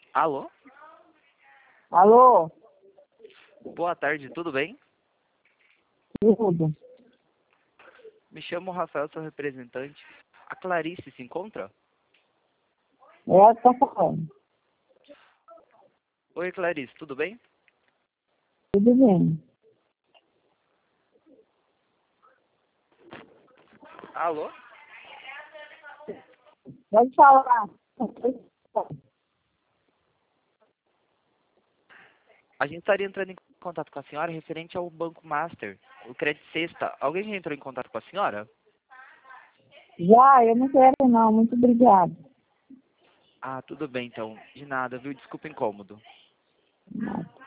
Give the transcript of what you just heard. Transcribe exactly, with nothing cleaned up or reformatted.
Alô? Alô? Boa tarde, tudo bem? Tudo. Me chamo Rafael, sou representante. A Clarice se encontra? É ela que tá falando. Oi, Clarice, tudo bem? Tudo bem. Alô? Pode falar. A gente estaria entrando em contato com a senhora referente ao Banco Master, o Crédito Sexta. Alguém já entrou em contato com a senhora? Já, eu não quero não. Muito obrigada. Ah, tudo bem então. De nada, viu? Desculpa o incômodo.